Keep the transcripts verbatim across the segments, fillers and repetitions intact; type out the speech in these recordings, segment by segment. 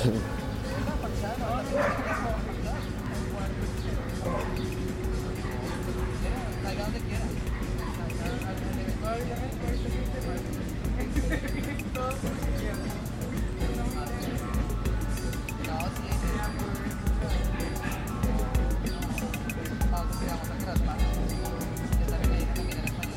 Caiga donde quiera. No, sí. Vamos, tiramos a tirar más. Esta que me dice también en español.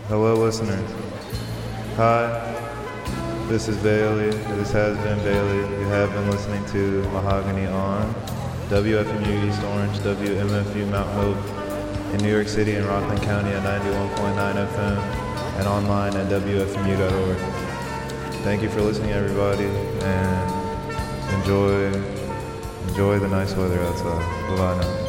Hello, listeners. Hi, this is Bailey. This has been Bailey. You have been listening to Mahogany on W F M U East Orange, W M F U Mount Hope in New York City and Rockland County at ninety-one point nine F M and online at W F M U dot org. Thank you for listening, everybody, and enjoy enjoy the nice weather outside. Bye-bye now.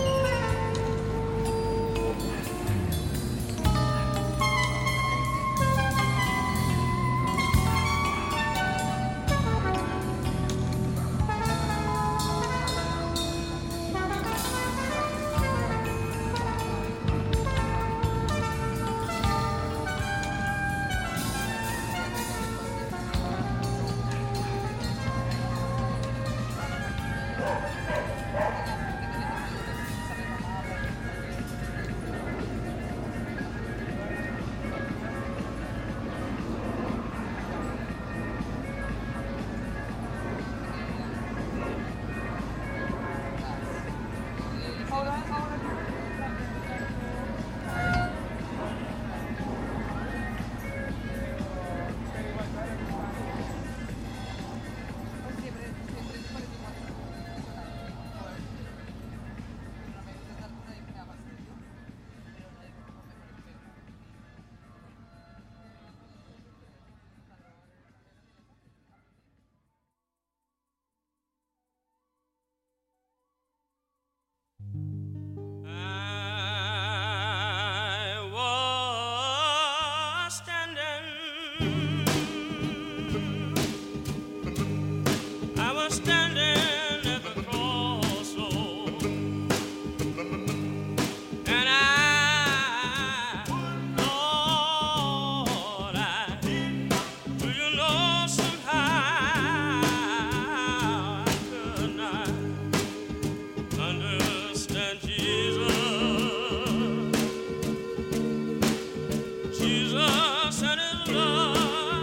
Jesus and his love.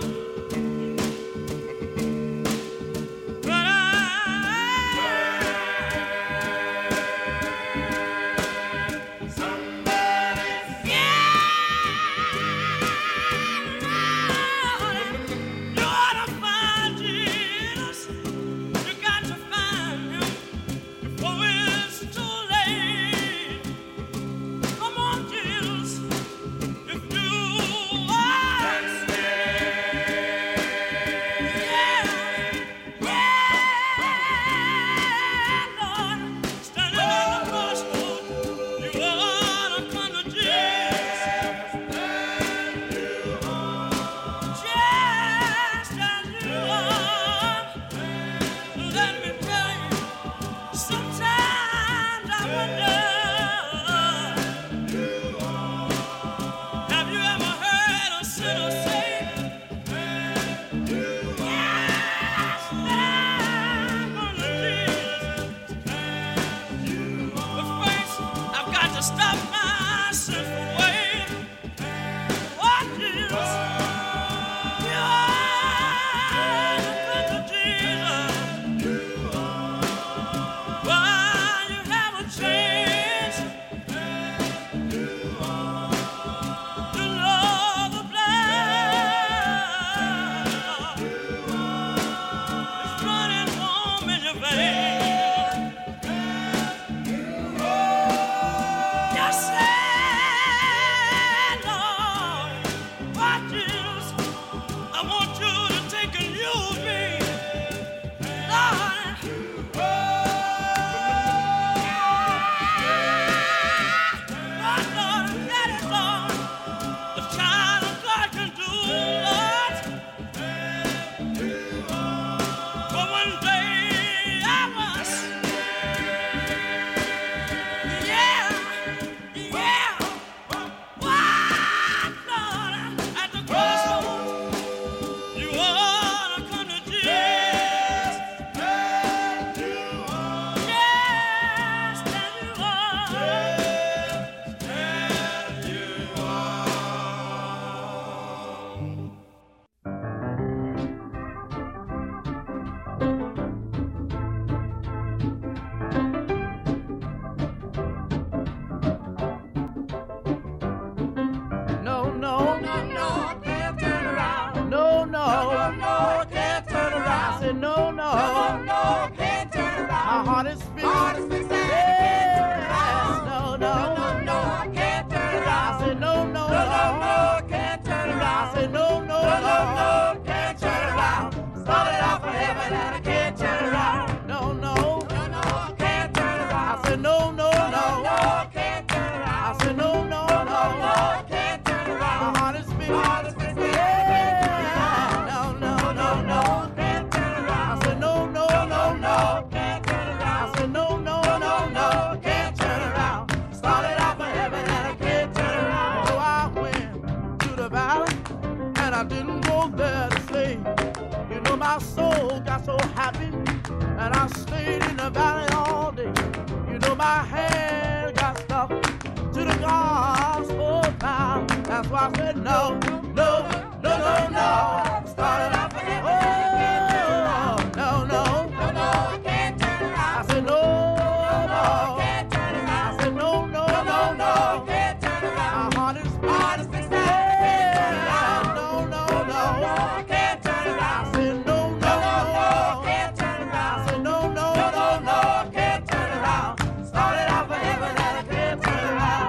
I didn't go there to stay. You know my soul got so happy, and I stayed in the valley all day. You know my hand got stuck to the gospel now. That's why I said no, no, no, no, no. Started off with it. Oh, no, no, no, no, I can't turn around. I said no, no, I can't turn around. I said no, no, no, no, I can't turn around. My heart is hard as fixed. Yeah, no, no, no, I can't turn around. I said no, no, no, I can't turn around. I said no, no, no, no, I can't turn around. Started off with heaven and I can't turn around.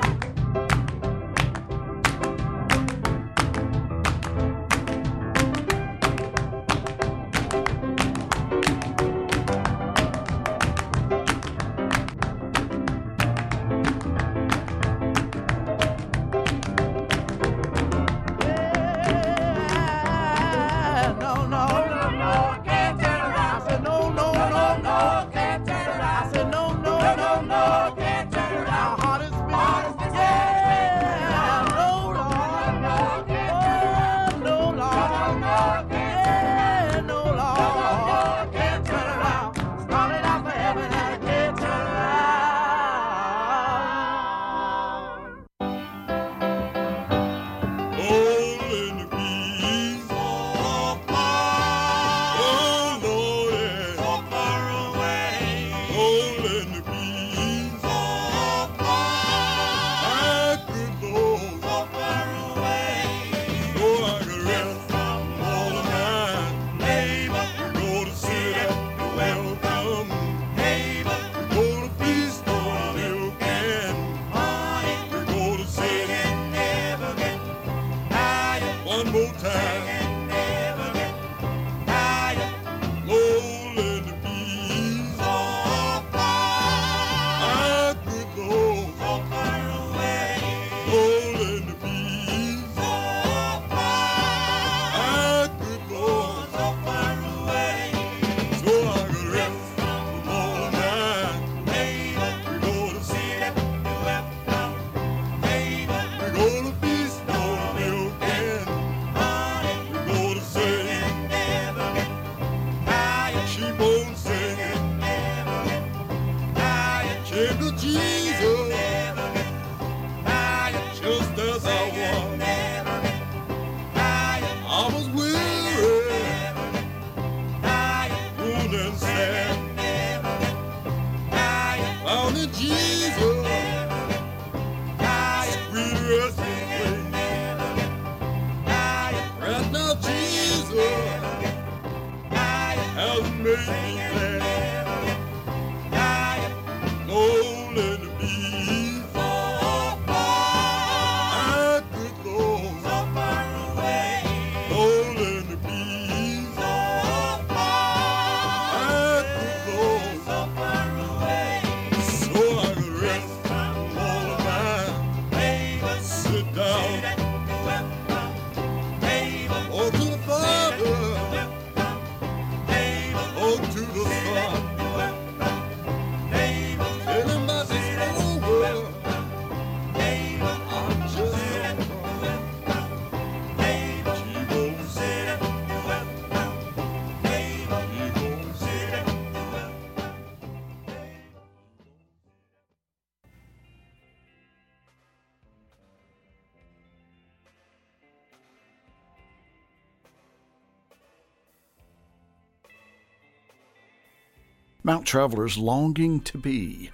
Mount Travelers longing to be.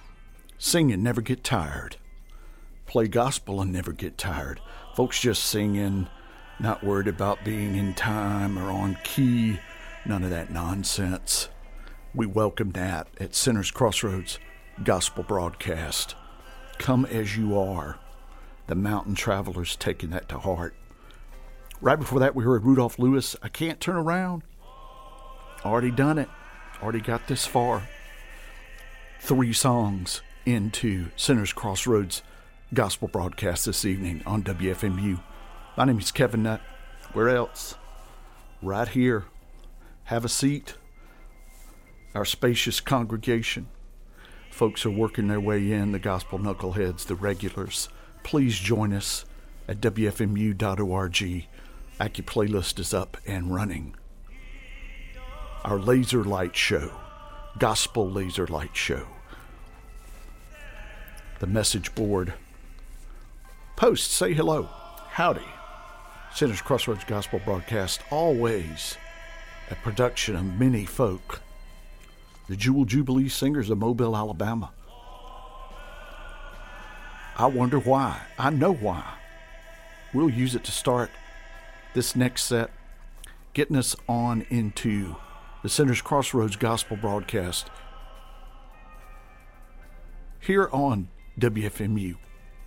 Sing and never get tired. Play gospel and never get tired. Folks just singing, not worried about being in time or on key. None of that nonsense. We welcome that at Sinners Crossroads Gospel Broadcast. Come as you are. The Mountain Travelers taking that to heart. Right before that, we heard Rudolph Lewis, I Can't Turn Around. Already done it. Already got this far. Three songs into Sinners Crossroads Gospel Broadcast this evening on W F M U. My name is Kevin Nutt. Where else? Right here. Have a seat. Our spacious congregation. Folks are working their way in, the gospel knuckleheads, the regulars. Please join us at W F M U dot org Acu playlist is up and running. Our laser light show, gospel laser light show. The message board. Post, say hello, howdy. Sinners Crossroads Gospel Broadcast, always a production of many folk. The Jewel Jubilee Singers of Mobile, Alabama. I wonder why. I know why. We'll use it to start this next set, getting us on into the Sinners Crossroads Gospel Broadcast here on W F M U.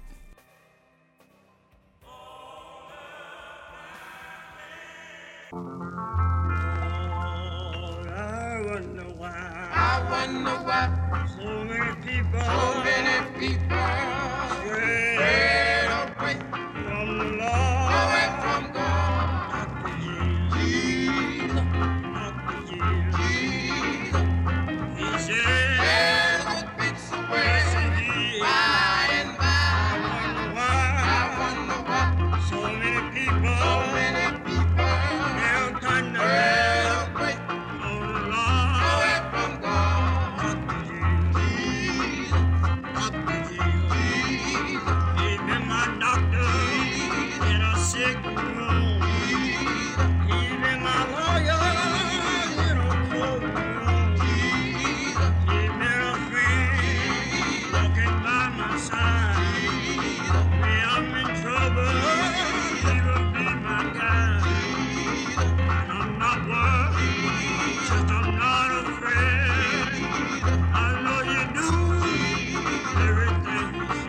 I wonder why so many people, so many people strayed away from the Lord, away from God. Not to Jesus, not to Jesus. He said, well, it fits away by and by. I wonder why, I wonder why so many people, so many people held tender, held away from the Lord, away from God. Not to Jesus, not to Jesus. He been my doctor in a sick room. He been my lawyer in a courtroom. He been a friend walking by my side. When I'm in trouble, he will be my guide. And I'm not worried, just I'm not afraid. I know you do everything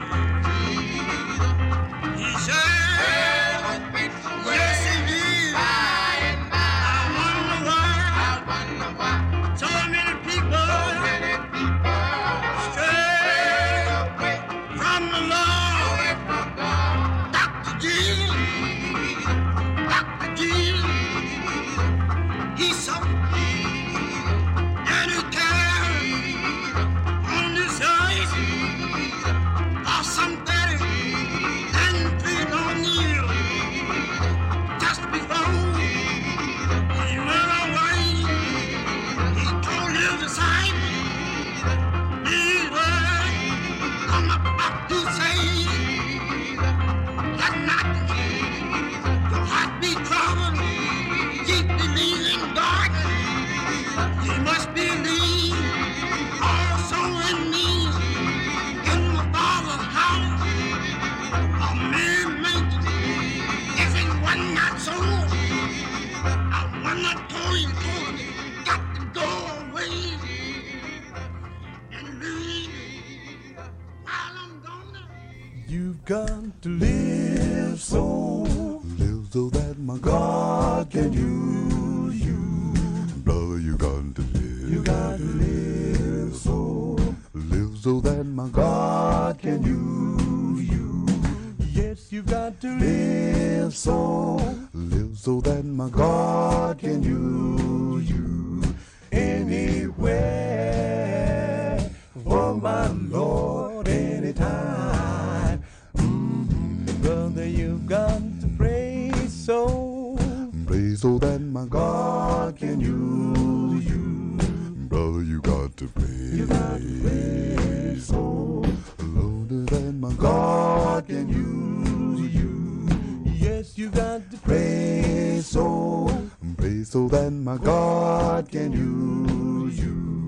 he said. He said, yes, he did. I wonder why so many people stray away from the Lord. Doctor Jesus, Doctor Jesus, he's so and he carries on this earth for somebody and feed on you. Just before he went away, he told his disciples these words I'm about to say. Let not your heart be troubled. Keep believing God. You must believe also in me. In my Father's house are many mansions. If it was not so, I would not told you, told you, got to go away and leave while I'm gone. You've got to live so, live so that my God can use you. Brother, you got to live. You got to live so, live so that my God can use you. Yes, you got to live so, live so that my God can use you anywhere. For my Lord, anytime. Mm-hmm. Brother, you've got to pray so, pray so that my God can use you. Brother, you got to pray. You got to pray so, Lord, that my God can use you. Yes, you got to pray so, pray so that my God can use you.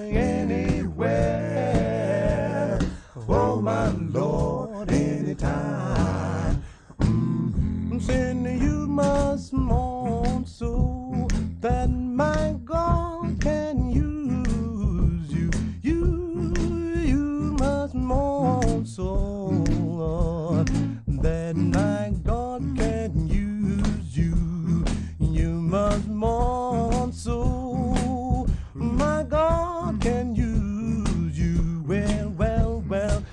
Anywhere, oh my Lord, anytime. Mm-hmm. Then you must mourn so that my God can use you. You, you must mourn so, Lord, that my God can use you. You must mourn so, my God can use you. Well, well, well,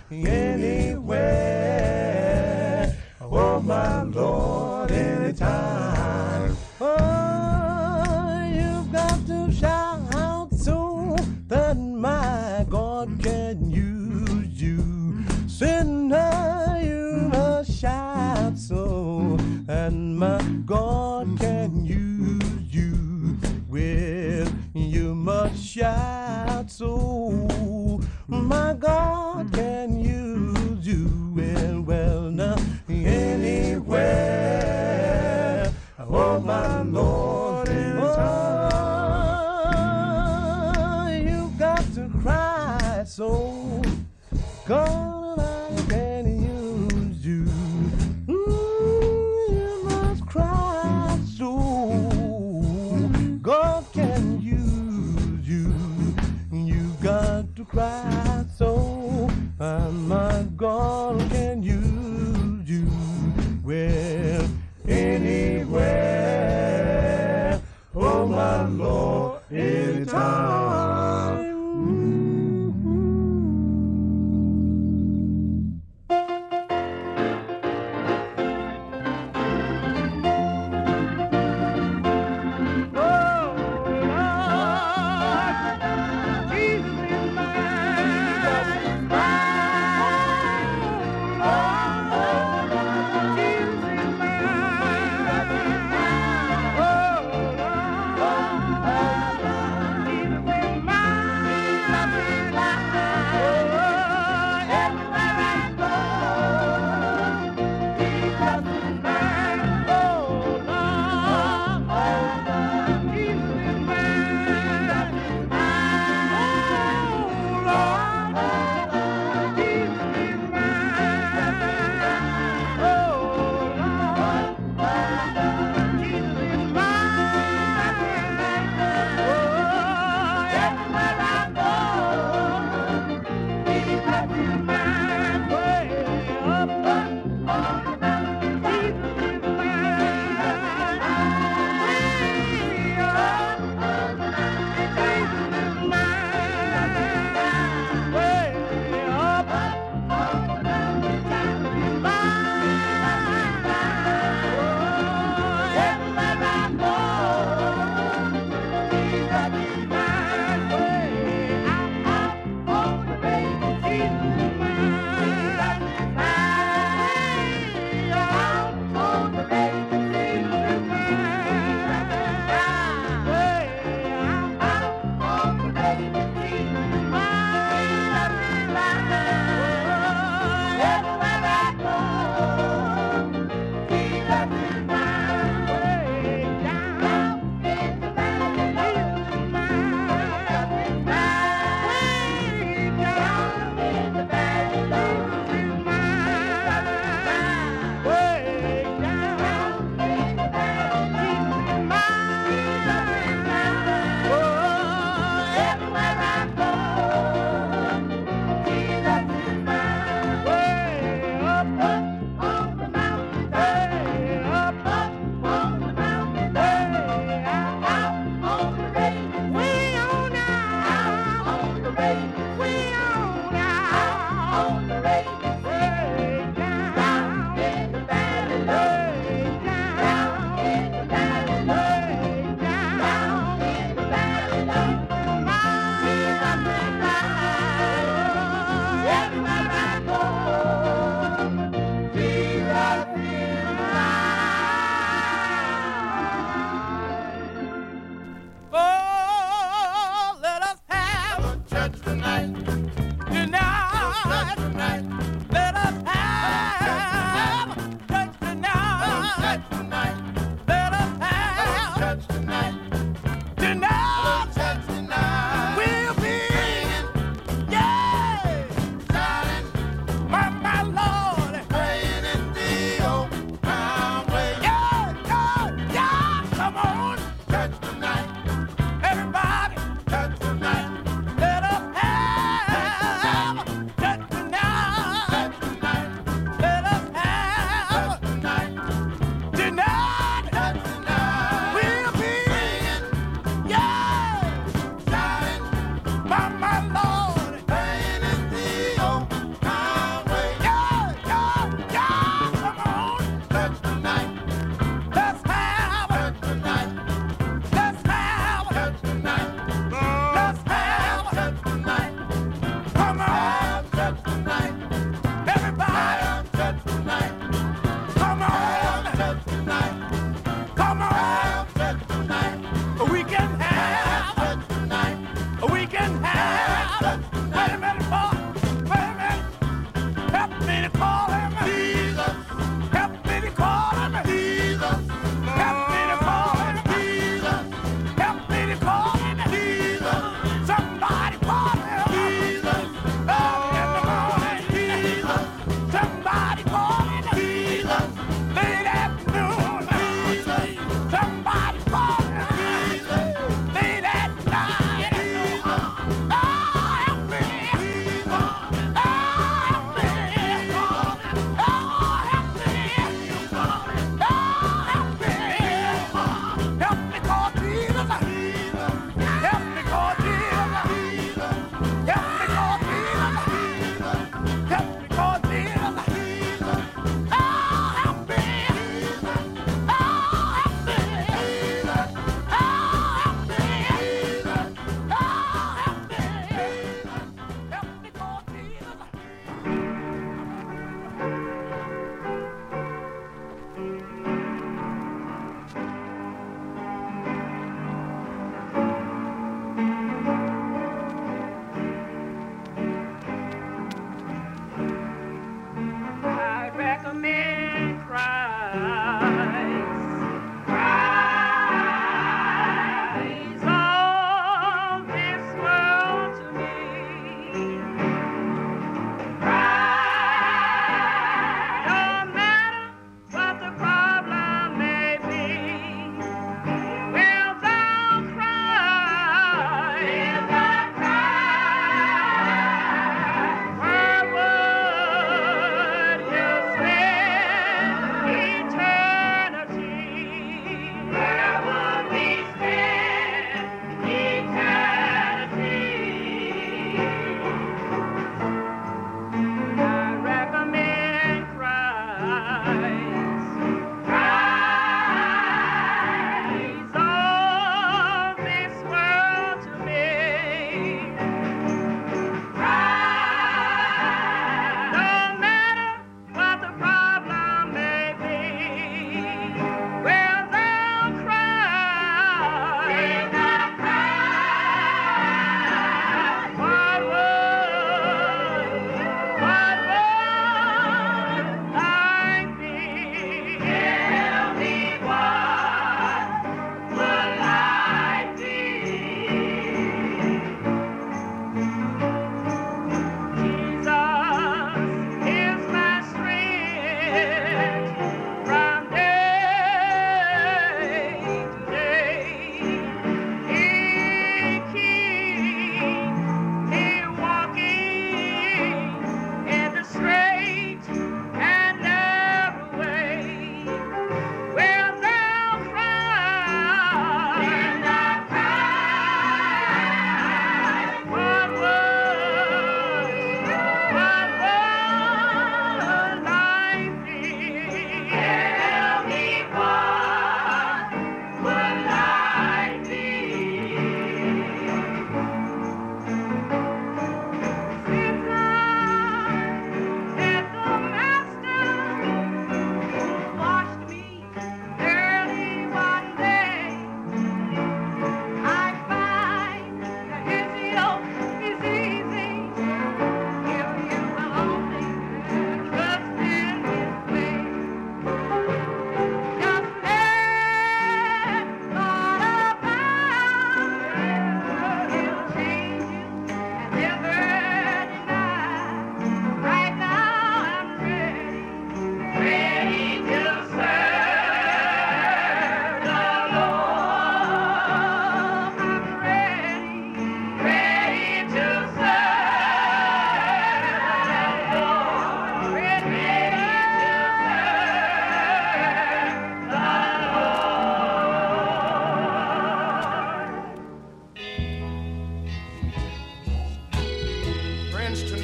anywhere, oh my Lord, anytime. Oh, you've got to shout so that my God can use you. Sinner, you must shout so, and my God can use you. Well, you must shout so. My God can use you. Well, well, now, anywhere. Oh, my Lord, oh, you got to cry so. God, I can use you. Mm, you must cry so. God can use you. You got to cry so. And my God can use you. Well, anywhere.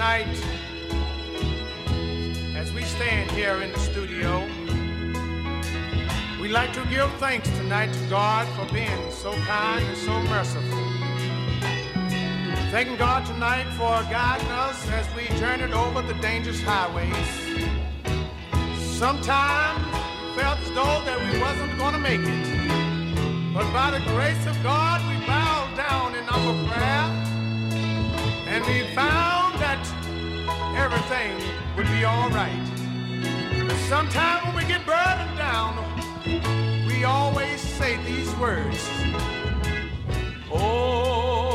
tonight, as we stand here in the studio, we'd like to give thanks tonight to God for being so kind and so merciful. Thanking God tonight for guiding us as we journeyed over the dangerous highways. Sometimes we felt as though that we wasn't going to make it. But by the grace of God, we bowed down in our prayer, and we found that everything would be all right. But sometimes when we get burdened down, we always say these words. Oh,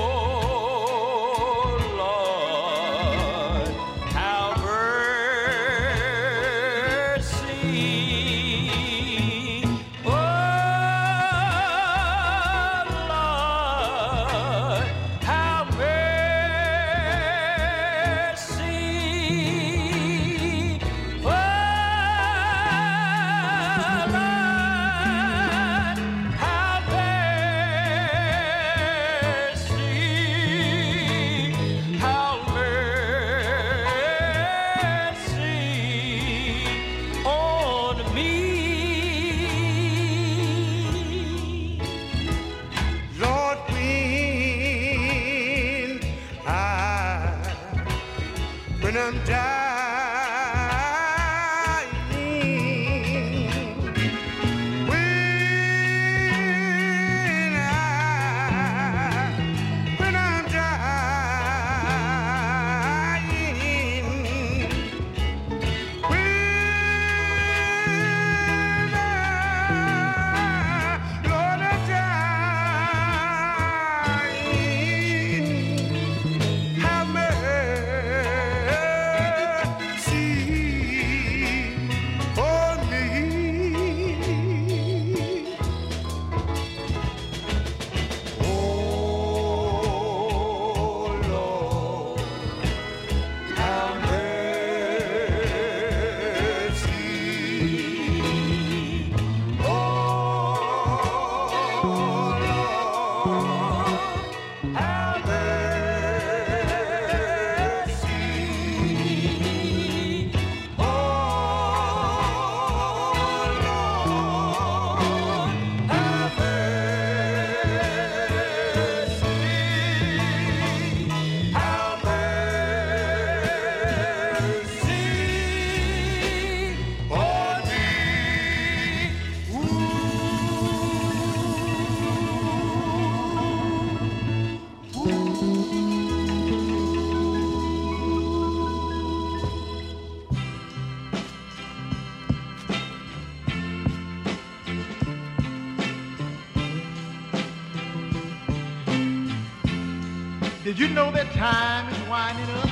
did you know that time is winding up?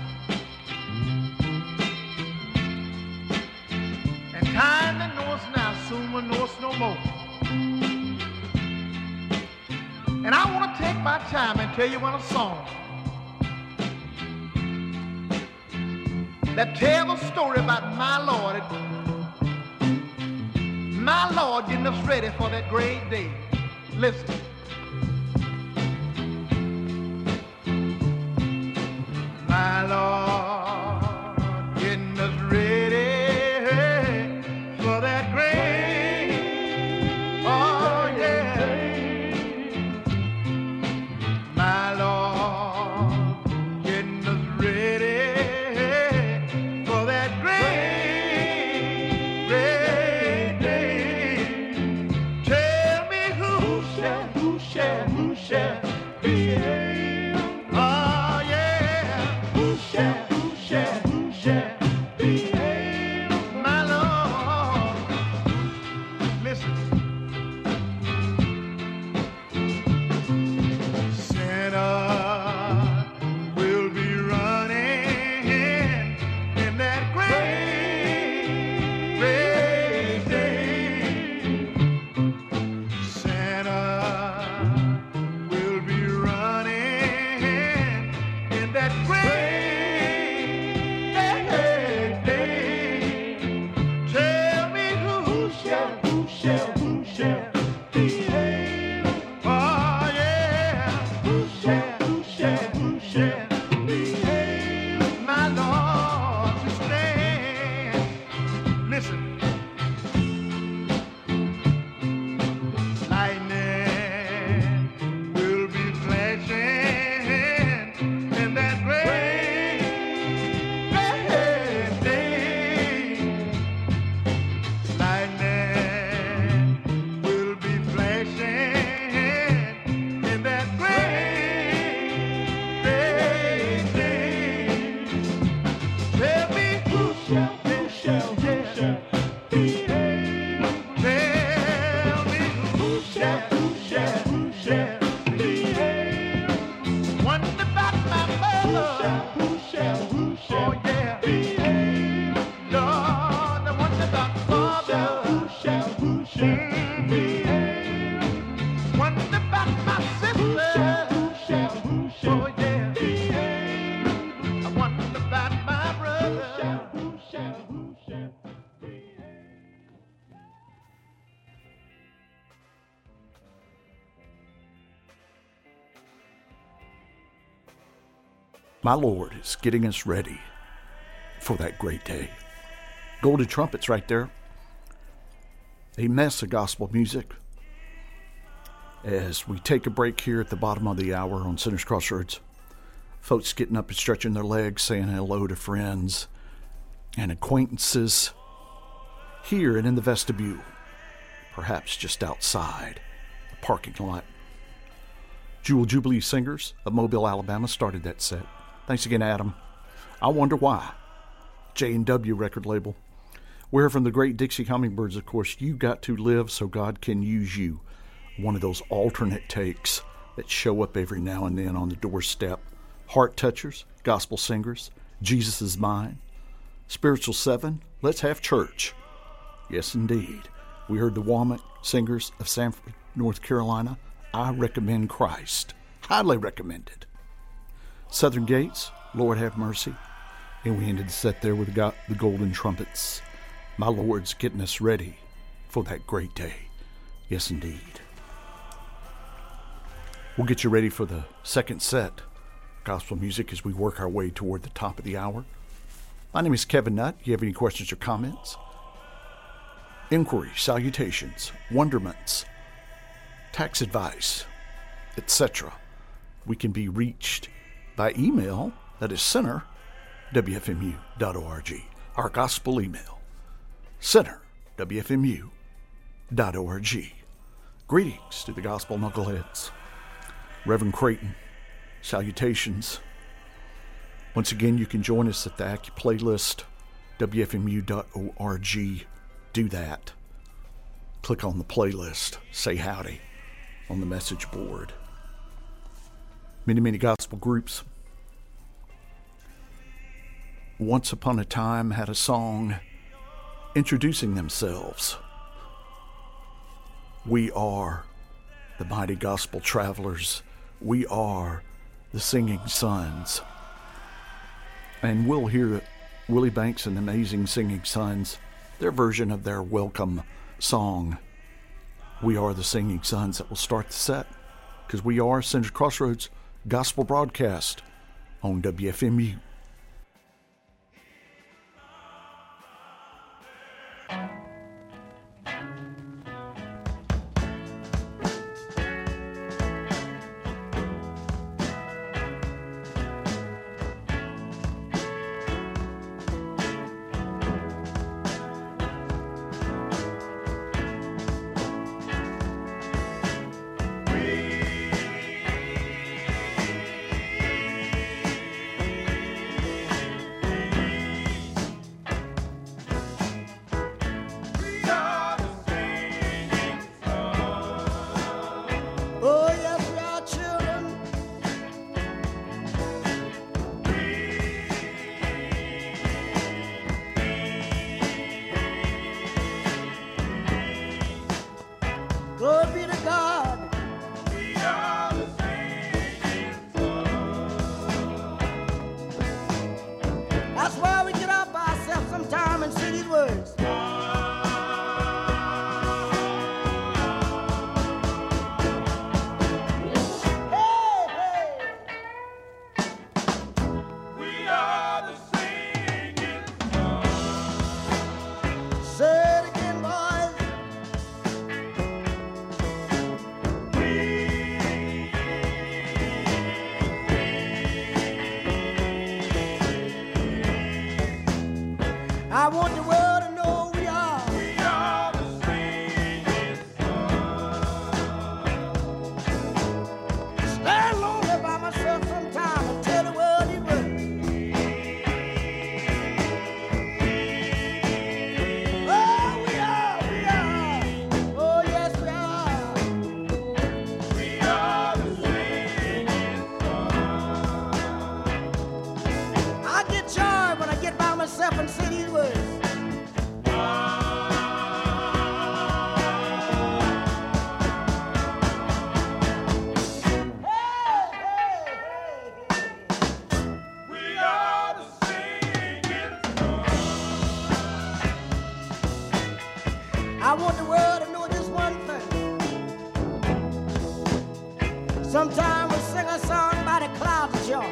And time that knows now soon will know us no more. And I want to take my time and tell you one song that tells a story about my Lord, my Lord getting us ready for that great day. Listen. My Lord, getting us ready for that great, oh yeah. My Lord, getting us ready for that great, great day. Tell me who shall, who shall, who shall be able. Wonder about my sister. Oh yeah. I wonder about my brother. My Lord is getting us ready for that great day. Golden trumpets right there. A mess of gospel music. As we take a break here at the bottom of the hour on Sinners Crossroads, folks getting up and stretching their legs, saying hello to friends and acquaintances here and in the vestibule, perhaps just outside the parking lot. Jewel Jubilee Singers of Mobile, Alabama started that set. Thanks again, Adam. I Wonder Why. J and W record label. We're from the great Dixie Hummingbirds, of course. You got to live so God can use you. One of those alternate takes that show up every now and then on the doorstep. Heart Touchers, Gospel Singers, Jesus is Mine. Spiritual Seven, Let's Have Church. Yes, indeed. We heard the Womack Singers of Sanford, North Carolina. I Recommend Christ. Highly recommended. Southern Gates, Lord Have Mercy. And we ended the set there with the Golden Trumpets. My Lord's getting us ready for that great day. Yes, indeed. We'll get you ready for the second set. Gospel music as we work our way toward the top of the hour. My name is Kevin Nutt. If you have any questions or comments, inquiries, salutations, wonderments, tax advice, et cetera, we can be reached by email. That is center, W F M U dot org. Our gospel email, center, W F M U dot org. Greetings to the gospel knuckleheads. Reverend Creighton, salutations. Once again, you can join us at the Acu playlist, W F M U dot org. Do that. Click on the playlist. Say howdy on the message board. Many, many gospel groups once upon a time had a song introducing themselves. We are the mighty gospel travelers. We are the singing sons. And we'll hear Willie Banks and the Amazing Singing Sons, their version of their welcome song, We Are the Singing Sons, that will start the set. Because we are Sinners Crossroads Gospel Broadcast on W F M U. Sometimes we sing a song by the clouds of joy.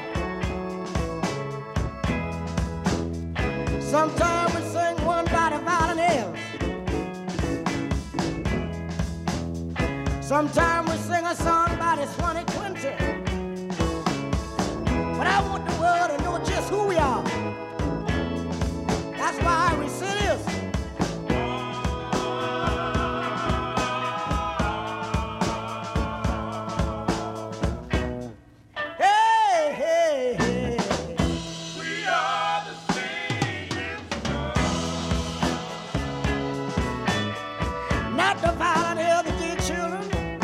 Sometimes we sing one by the violin. Sometimes we sing a song by the twenty quintet. But I want the world to know just who we are. That's why we say this. Hey, hey, hey. We are the singing stars. Not the violin hill, the dear children.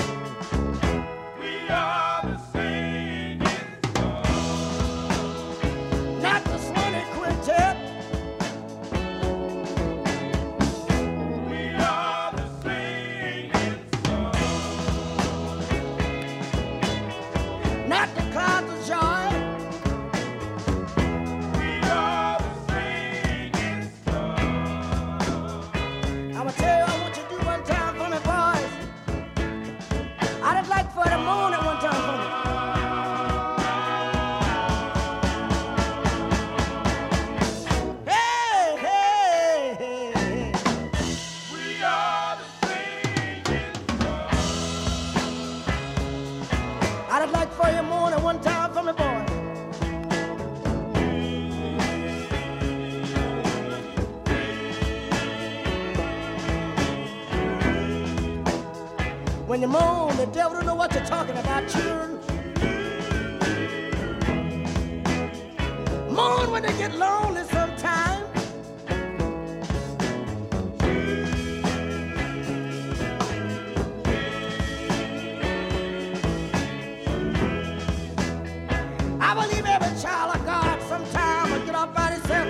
We are the singing stars. Not the twenty quintet. We are the singing stars. Not the clouds of joy. We are the singing stars. I'ma tell you, I want you to do one time for me, boys. I'd just like for the moon at one time for me. Hey, hey, hey, hey. We are the singing stars. I'd just like for you moon at one time for me, boys. When you moan, the devil don't know what you're talking about, children. Moan when they get lonely sometime. I believe every child of God sometime will get up by himself.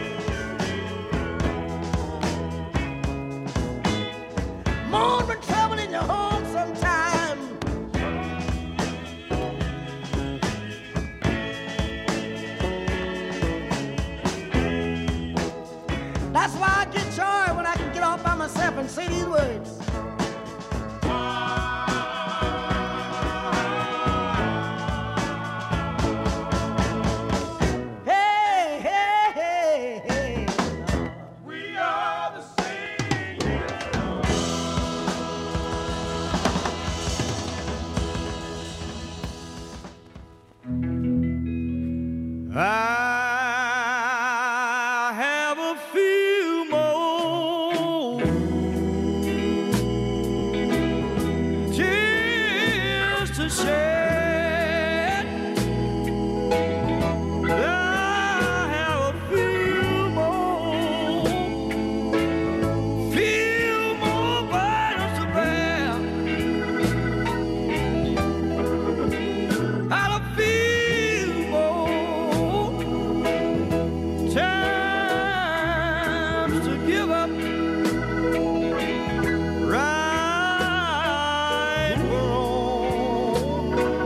Moan when trouble in your home sometime. That's why I get joy when I can get off by myself and say these words. Hey, hey, hey, hey. We are the singing stars. I have a few more tears to shed. I have a few more, few more burdens to bear. I'll feel more times to give up right wrong.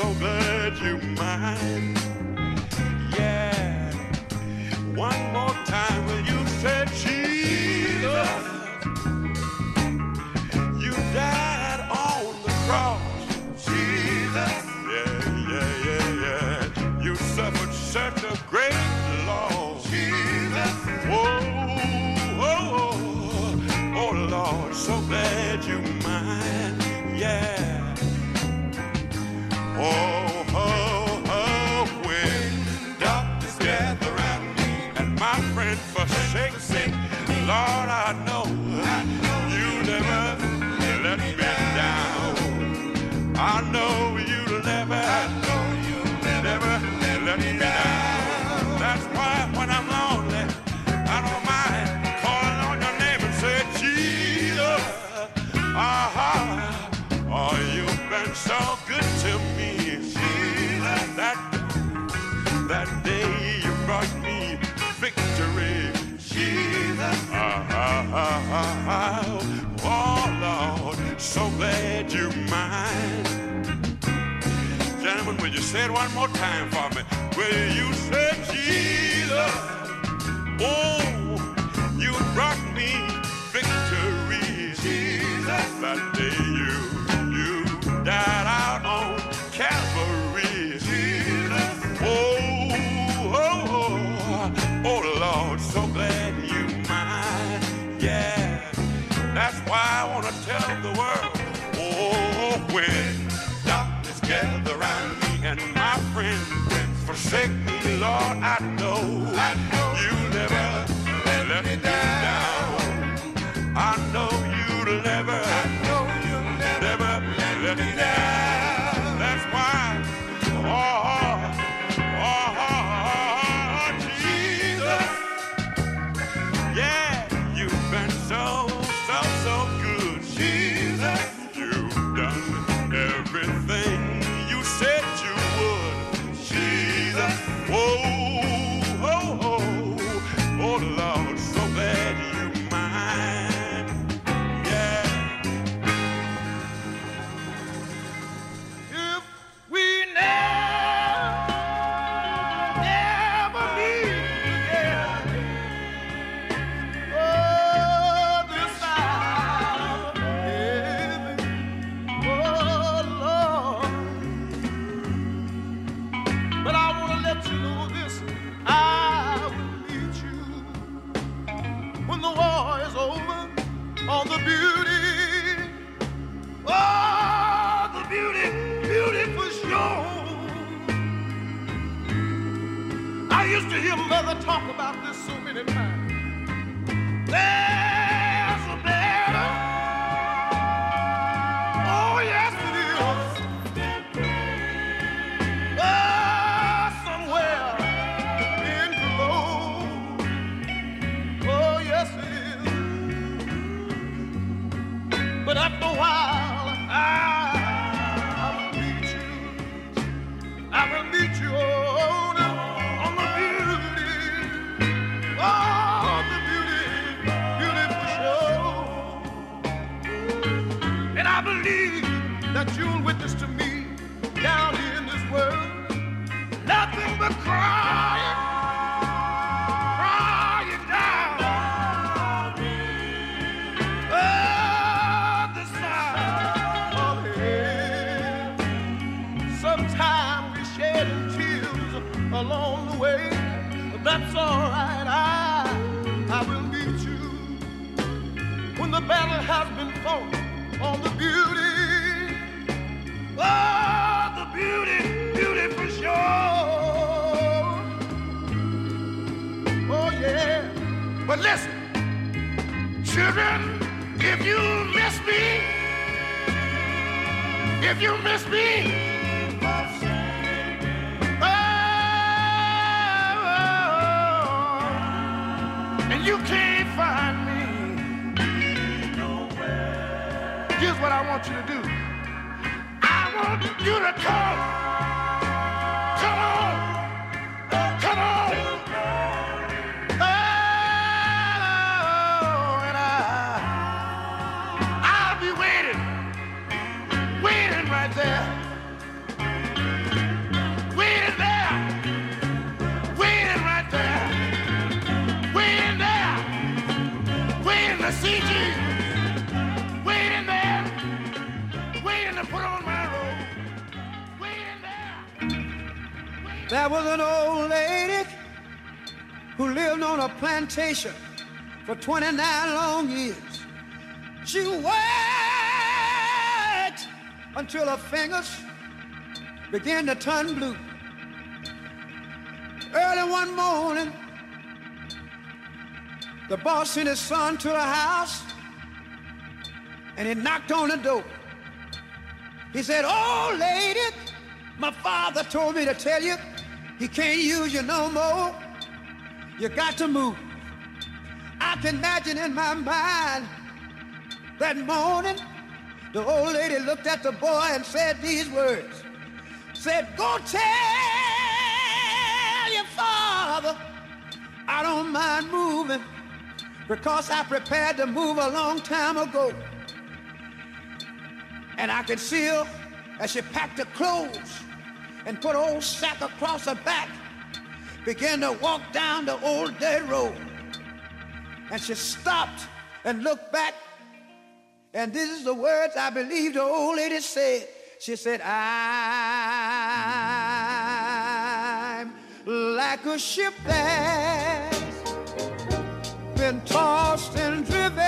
so glad you're mine. Yeah. One more time when you said Jesus, you died on the cross. Jesus, yeah, yeah, yeah, yeah. You suffered such a great loss. Jesus, whoa, whoa, whoa. Oh Lord, so glad you're mine. Yeah. Oh, oh, oh, when darkness gather around me and my friend forsakes me, Lord, I know you never let me down. I know you never, never let me down. That's why when I'm lonely, I don't mind calling on your name and say, Jesus, aha, oh, you've been so good to me. That, that day you brought me victory. Jesus. Ah, ah, ah, ah, oh, Lord, so glad you're mine. Gentlemen, will you say it one more time for me? Will you say Jesus? Oh, you brought me victory. Jesus. That day you, you died out on Calvary. Oh, Lord, so glad you're mine. Yeah, that's why I want to tell the world. Oh, when darkness gather around me and my friends forsake me, Lord, I know, I know you never let me down. I know you never, I know you never let me down. That's why, oh, oh, oh. So, so, so good, Jesus. You've done everything you said you would, Jesus. Whoa, oh, oh, oh, Lord, so glad you're mine. Yeah. If we never, never meet again, on the beauty, oh, the beauty, beauty for sure. I used to hear Mother talk about this so many times. There's a better, oh yes it is, oh, somewhere in below, oh yes it is. But after a while, I, I will meet you. I will meet you on, on the beauty, oh, the beauty, beautiful show. And I believe that you'll witness to me down here in this world, nothing but crying. Along the way, but that's all right. I, I will meet you when the battle has been fought on the beauty, oh, the beauty, beauty for sure. Oh yeah, but listen, children, if you miss me, if you miss me. You can't find me. Here's what I want you to do. I want you to come. Come on. Come on. Oh, and I, I'll be waiting, waiting right there. There was an old lady who lived on a plantation for twenty-nine long years. She worked until her fingers began to turn blue. Early one morning, the boss sent his son to the house and he knocked on the door. He said, "Oh, lady, my father told me to tell you he can't use you no more. You got to move." I can imagine in my mind that morning, the old lady looked at the boy and said these words. Said, "Go tell your father I don't mind moving because I prepared to move a long time ago." And I could see her as she packed her clothes and put an old sack across her back, began to walk down the old dirt road. And she stopped and looked back, and this is the words I believe the old lady said. She said, "I'm like a ship that's been tossed and driven,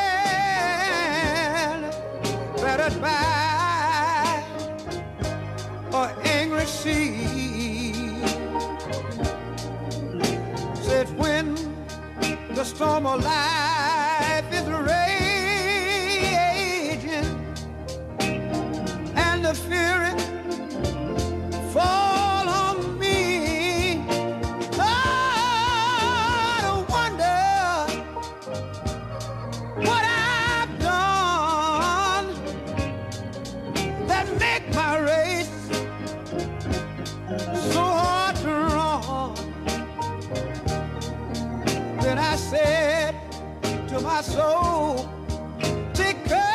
battered by an angry sea." Said, "When the storm of life is raging and the fury fall on me, I wonder what I've done that make my race so hard to run." Then I said to my soul, "Take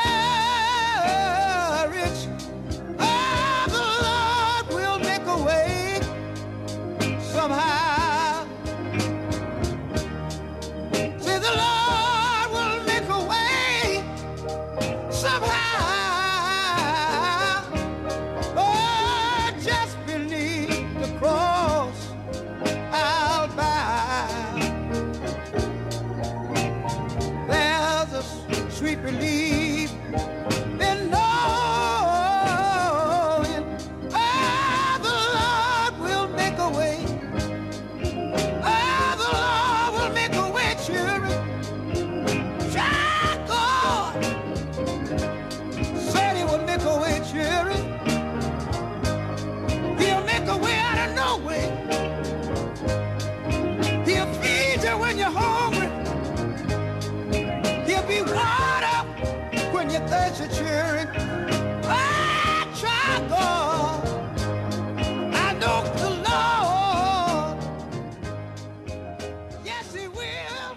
courage, oh, the Lord will make a way somehow." Say, the Lord will make a way somehow. Oh, just beneath the cross I'll bow. There's a sweet relief in knowing, oh, the Lord will make a way. Oh, the Lord will make a way, children. Child God said he would make a way, children. He'll make a way out of no way. He'll feed you when you're hungry. He'll be water when you're thirsty, children. Ah, try God. I know the Lord. Yes, he will.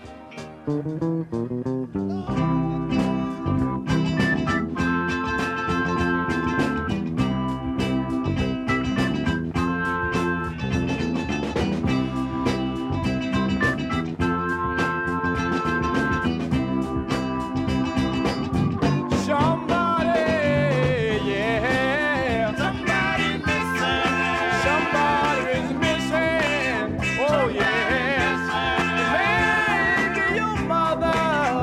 Somebody, yeah. Somebody missing. Somebody's missing. Oh, yes. Maybe your mother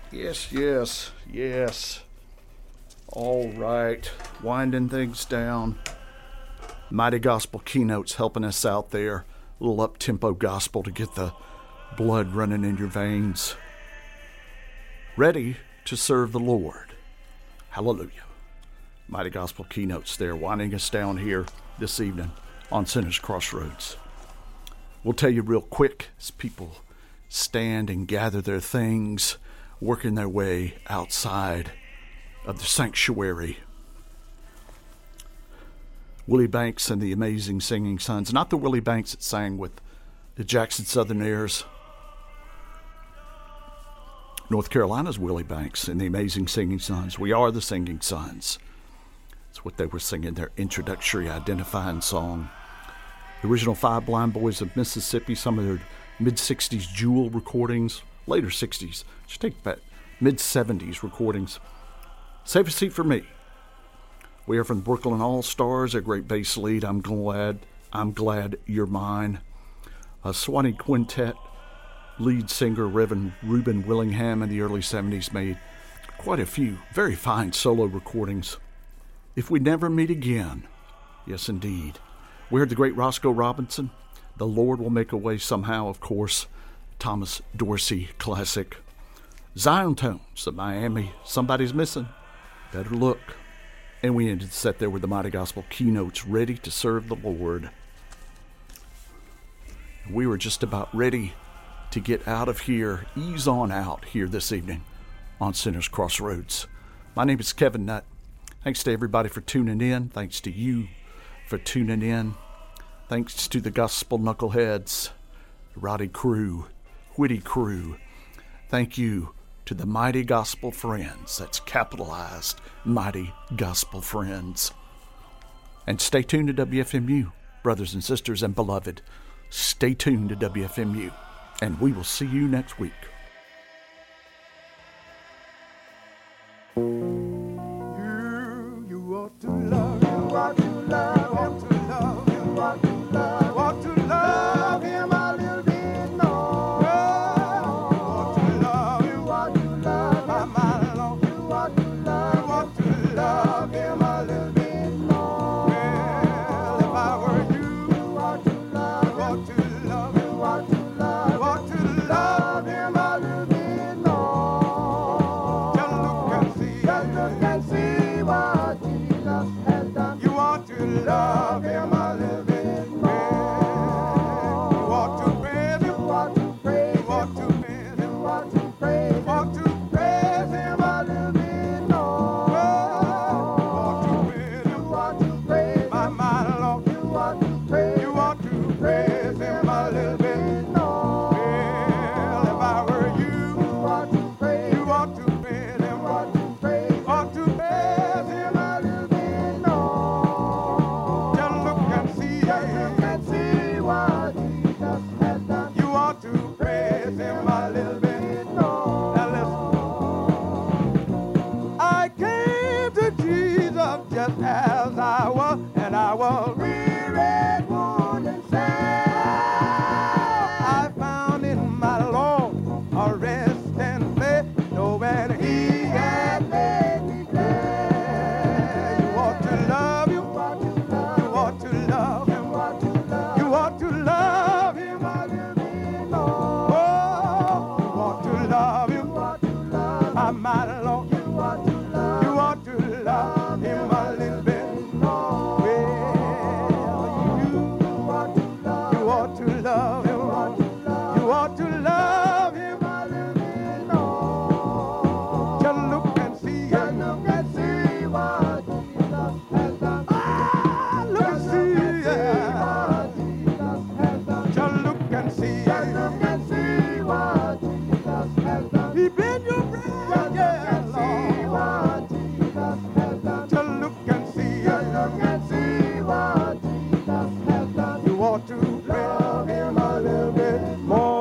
Yes, yes, yes. All right, winding things down. Mighty Gospel Keynotes helping us out there. A little up-tempo gospel to get the blood running in your veins. Ready to serve the Lord. Hallelujah. Mighty Gospel Keynotes there, winding us down here this evening on Sinners Crossroads. We'll tell you real quick as people stand and gather their things, working their way outside of the sanctuary. Willie Banks and the Amazing Singing Sons. Not the Willie Banks that sang with the Jackson Southernaires. North Carolina's Willie Banks and the Amazing Singing Sons. We are the Singing Sons. That's what they were singing, their introductory identifying song. The original Five Blind Boys of Mississippi, some of their mid-sixties Jewel recordings, later sixties, just take that, mid-seventies recordings. Save a seat for me. We are from Brooklyn All-Stars, a great bass lead. I'm glad, I'm glad you're mine. A Swanee Quintet lead singer, Reverend Reuben Willingham, in the early seventies made quite a few very fine solo recordings. If we never meet again, yes indeed. We heard the great Roscoe Robinson. The Lord Will Make a Way Somehow, of course. Thomas Dorsey classic. Zion Tones of Miami, Somebody's Missing. Better Look. And we ended the set there with the Mighty Gospel Keynotes, Ready to Serve the Lord. We were just about ready to get out of here, ease on out here this evening on Sinners Crossroads. My name is Kevin Nutt. Thanks to everybody for tuning in. Thanks to you for tuning in. Thanks to the Gospel Knuckleheads, Roddy Crew, Whitty Crew. Thank you to the Mighty Gospel Friends. That's capitalized, Mighty Gospel Friends. And stay tuned to W F M U, brothers and sisters and beloved. Stay tuned to W F M U, and we will see you next week. You, you ought to love, you ought to love, ought to love, you ought to love, ought to love him a little bit more. Ought to love, you ought to love, my, my Lord, you ought to love, you ought to love him a little bit more. Well, if I were you, you ought to love, you ought to love, you ought to love, you ought to love him a little bit more. Just look and see, just look and see what Jesus has done. You ought to love him a little bit more. You ought to praise him, you ought to praise him, you ought to praise him, you ought to praise him, you ought to praise him a little bit more. You ought to praise him, you ought to praise him, my, my Lord, you ought to praise, you ought to praise him a little bit more. Well, if I were you, you ought to praise, you ought to praise him, you ought to praise, ought to praise him a little bit more. Just look and see, just look and see what Jesus has done. You ought to praise him a little bit more. Now listen, I came to Jesus just as I was, and I was weary, worn, and sad. I found in my Lord a rest and play, knowing he had made me glad. You ought to love, you ought to love, you ought to love him, you ought to love him a little bit more. Oh, you ought to love him, you ought to love my, my Lord, you ought to love, you ought to love him a little bit more. Well, you ought to love, you ought to love him, you ought to love him a little bit more. Just look and see, just look and see what Jesus has done. Ah, look and see, yeah. What Jesus has done. Just look and see, just look and see what Jesus has done. He been your friend, yeah, Lord. See what Jesus has done. Just look and see, just look and see what Jesus has done. You ought to love him a little bit more.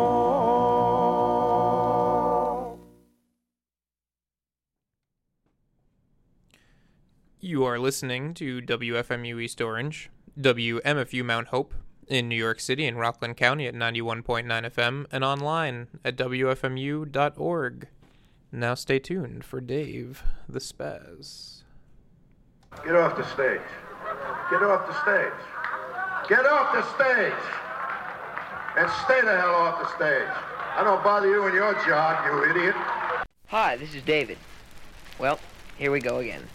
You are listening to W F M U East Orange, W M F U Mount Hope, in New York City and Rockland County at ninety-one point nine F M, and online at W F M U dot org. Now stay tuned for Dave the Spaz. Get off the stage. Get off the stage. Get off the stage! And stay the hell off the stage. I don't bother you in your job, you idiot. Hi, this is David. Well, here we go again.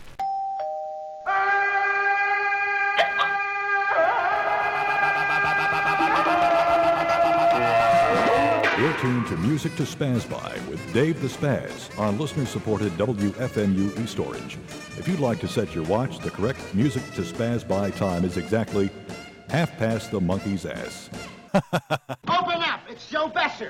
You're tuned to Music to Spaz By with Dave the Spaz on listener-supported W F M U East Orange. If you'd like to set your watch, the correct Music to Spaz By time is exactly half past the monkey's ass. Open up! It's Joe Besser!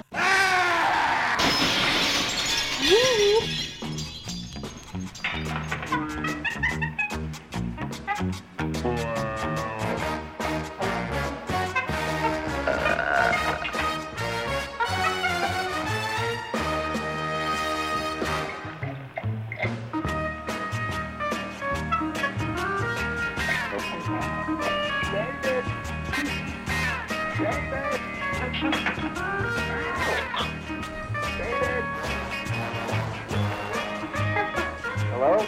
Hello?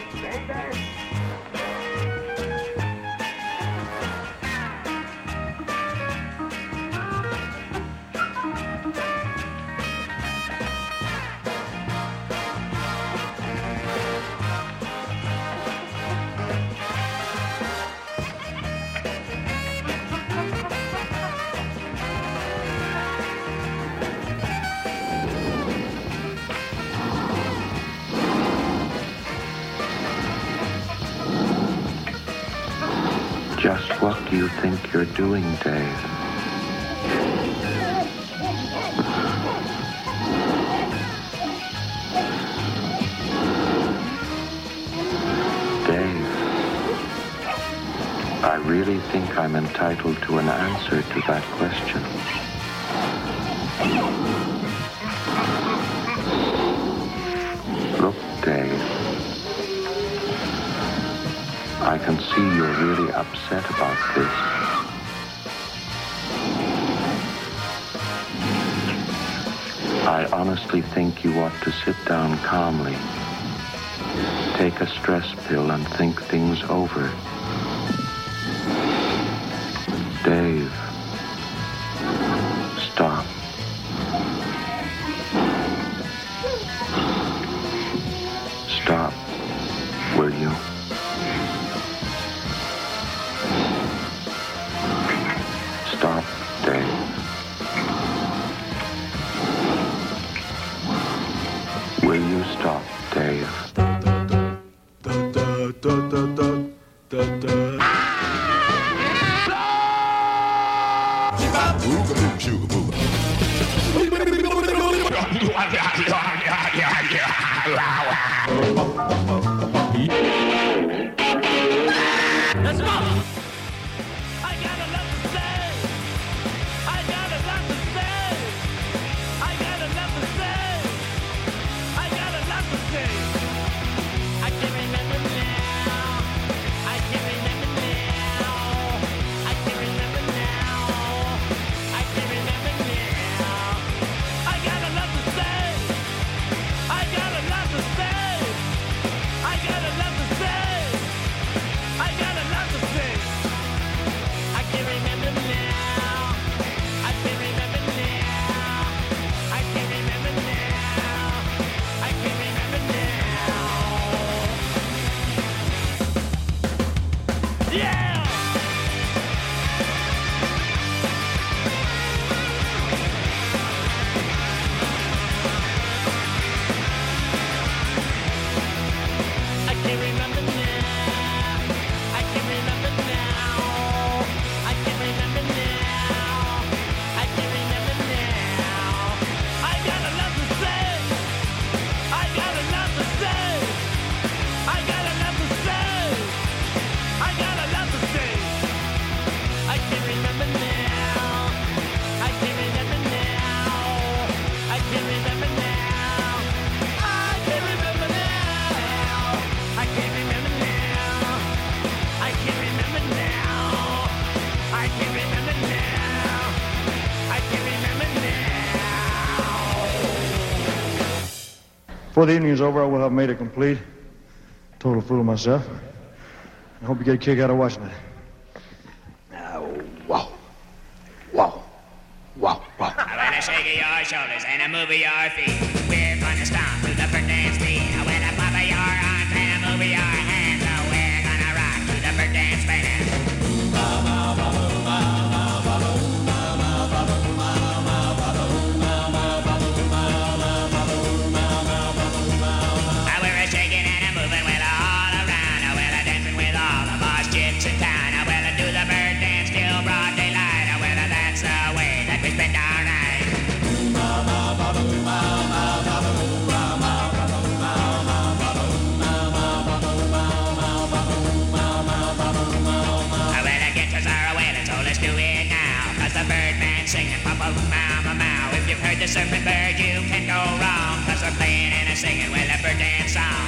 Just what do you think you're doing, Dave? Dave, I really think I'm entitled to an answer to that question. Look, Dave, I can see you're really upset about this. I honestly think you ought to sit down calmly, take a stress pill, and think things over. Dave, stop. Stop, will you? Stop, Dave. Will you stop, Dave? Let's go! I got a lot to say. I got a lot to say. I got a lot to say. I got a lot to say. Before the evening is over, I will have made a complete, total fool of myself. I hope you get a kick out of watching it. Oh, wow. Wow. Wow, wow. I wanna shake your shoulders and a move your feet. We're gonna stomp to the bird dance beat. I wanna pop your arms and a move your hands. Oh, we're gonna rock to the bird dance band. The surfing bird, you can go wrong, cause we're playing and a singing with a bird dance song.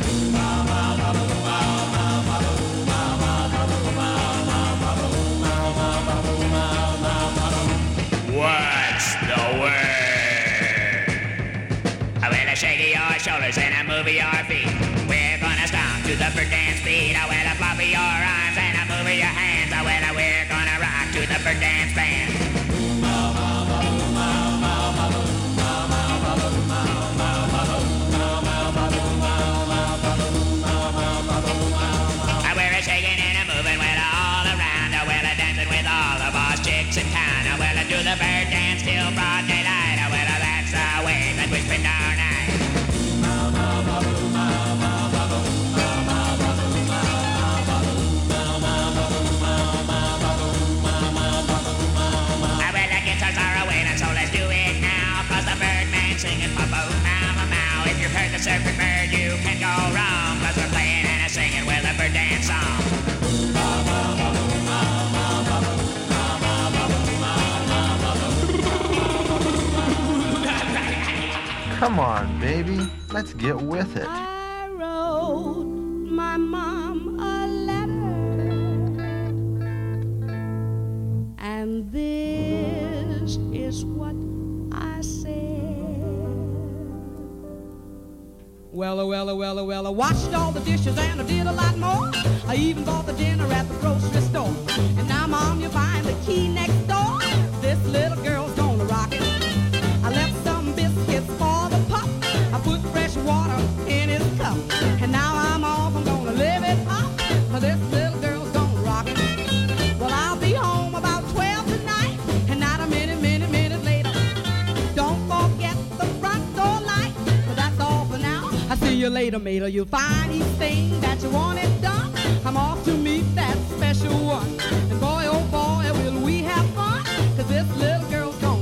What's the word? I will shake your shoulders and I move your feet. We're gonna stomp to the bird dance beat. I will flop your arms and I move your hands. I will, we're gonna rock to the bird dance band. The bird dance till broad daylight. Oh, well, that's the way that we spend our night. Oh, well, the guitars are away, and so let's do it now. Cause the birdman's singing pa-boom, mow-mow-mow. If you've heard the surfing bird, you can go wrong. Cause we're playing and a singing with a bird dance song. Come on, baby. Let's get with it. I wrote my mom a letter, and this is what I said. Well, well, well, well, I washed all the dishes and I did a lot more. I even bought the dinner at the grocery store. And now, Mom, you're buying the key next door. This little girl's gonna rock it. I left some biscuits for the pup. I put fresh water in his cup. And now I'm off, I'm gonna live it up. For this little girl's gonna rock it. Well, I'll be home about twelve tonight. And not a minute, minute, minute later. Don't forget the front door light. But that's all for now. I'll see you later, mater. You'll find each thing that you wanted done. I'm off to meet that special one. And boy, oh boy, will we have fun. Cause this little girl